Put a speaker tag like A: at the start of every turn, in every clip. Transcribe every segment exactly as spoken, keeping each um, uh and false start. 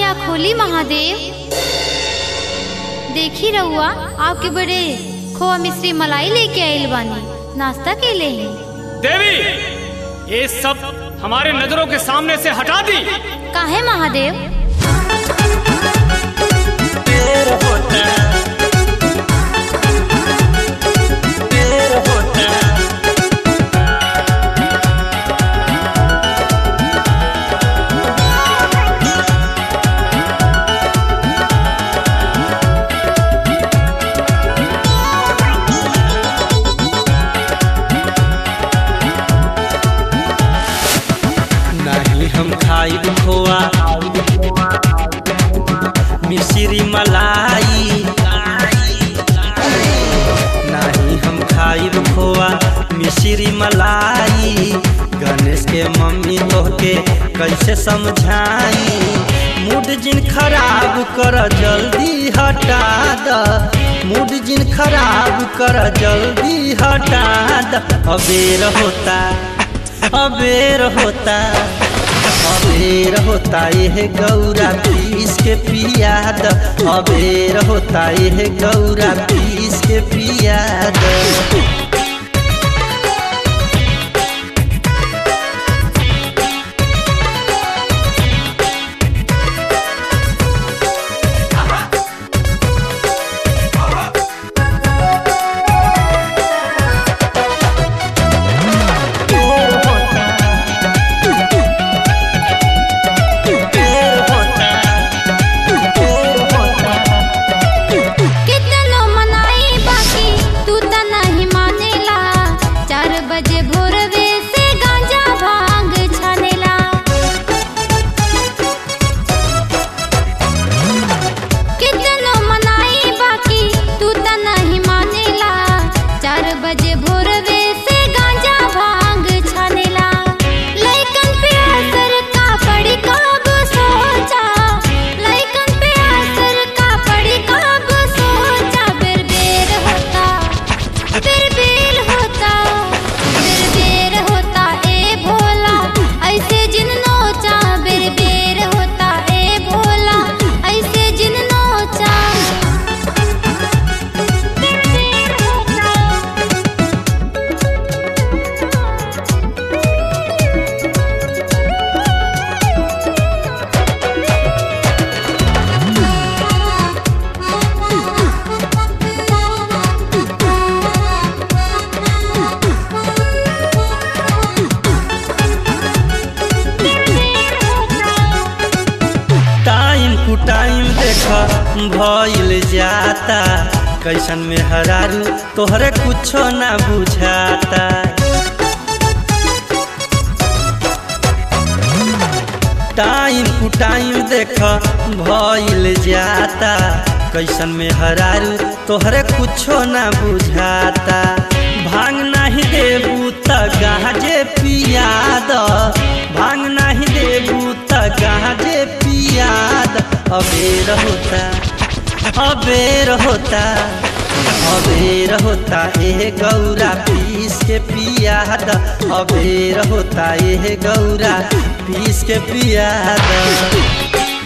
A: दरवाजा खोली महादेव। देखी रहुआ आपके बड़े खोआ मिश्री मलाई लेके आयल बानी, नाश्ता के ले।
B: देवी, ये सब हमारे नजरों के सामने से हटा दी।
A: काहे महादेव?
C: हम खाई खोआ मिश्री मलाई, नहीं हम खाई खोआ मिश्री मलाई। गणेश के मम्मी तोहके कैसे समझाई, मूड जिन खराब कर जल्दी हटा द, मूड जिन खराब कर जल्दी हटा द। अबेर होता अबेर होता अबेर होता यह गौरा पीस के पियाद, अबेर होता यह गौरा पीस के पियाद। टाइम देखा भइल जाता, कैसन में हरारू तोहरे कुछो ना बुझाता। टाइम टू टाइम देखा भइल जाता, कैसन में हरारू तोहरे कुछो ना बुझाता। भांग नहीं देबू त गाजे पियाद, भांग नहीं देबू त गाजे पियाद। अबेर होता अबेर होता अबेर होता ए गौरा पीस के पियाद, अबेर होता ए गौरा पीस के पियाद।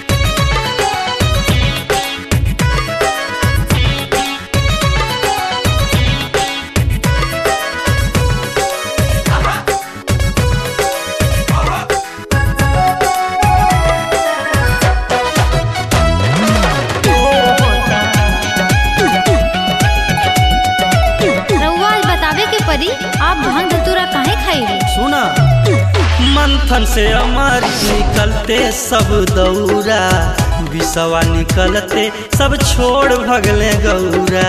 A: आप भांग धतूरा काहे खाई?
C: सुना, मंथन से अमर निकलते सब दौरा, विषवा निकलते सब छोड़ भगले गौरा।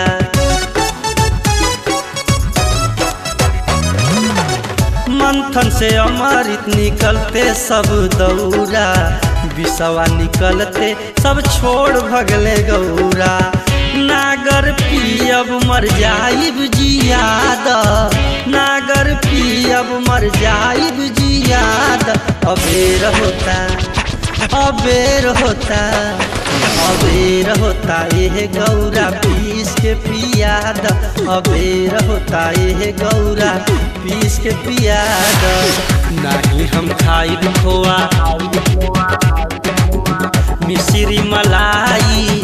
C: मंथन से अमृत निकलते सब दौरा, विषवा निकलते सब छोड़ भगले गौरा। नागर पियब मर जाइब जियाद, नागर पियब मर जाइब जियाद। अबेर होता अबेर होता अबेर होता ये गौरा पीस के पियाद, अबेर होता ये गौरा पीस के पियाद। नहीं हम खाइब खोआ मिश्री मलाई,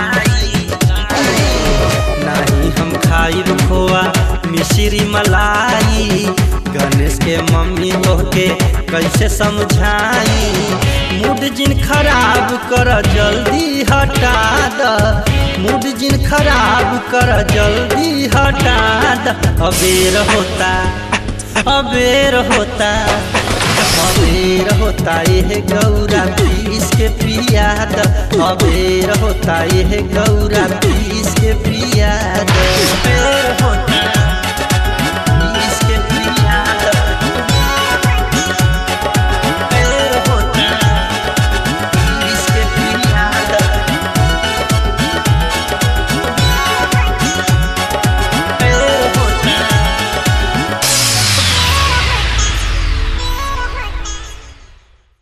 C: नहीं हम खाइब खोआ मिश्री मलाई। गणेश के मम्मी तोहके कैसे समझाई, मूड जिन खराब कर जल्दी हटा द, मूड जिन खराब कर जल्दी हटा द। अबेर होता अबेर होता अबेर होता ये गौरा पीस के पिया द, अबेर होता ये गौरा पीस के पिया द। अबेर होता